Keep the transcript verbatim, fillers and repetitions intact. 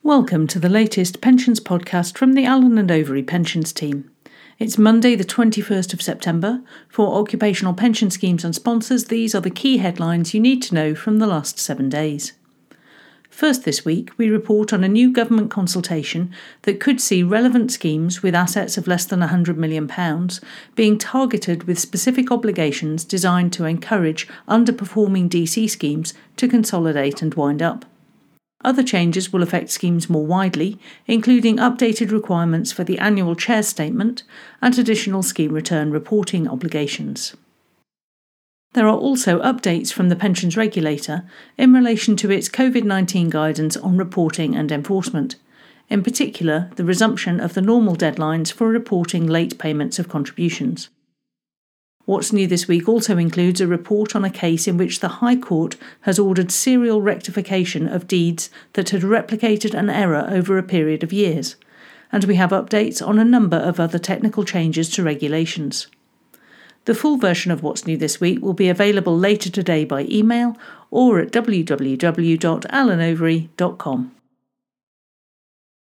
Welcome to the latest pensions podcast from the Allen and Overy pensions team. It's Monday the twenty-first of September. For occupational pension schemes and sponsors, these are the key headlines you need to know from the last seven days. First this week, we report on a new government consultation that could see relevant schemes with assets of less than one hundred million pounds being targeted with specific obligations designed to encourage underperforming D C schemes to consolidate and wind up. Other changes will affect schemes more widely, including updated requirements for the annual chair's statement and additional scheme return reporting obligations. There are also updates from the pensions regulator in relation to its covid nineteen guidance on reporting and enforcement, in particular the resumption of the normal deadlines for reporting late payments of contributions. What's New this week also includes a report on a case in which the High Court has ordered serial rectification of deeds that had replicated an error over a period of years, and we have updates on a number of other technical changes to regulations. The full version of What's New this week will be available later today by email or at w w w dot allen overy dot com.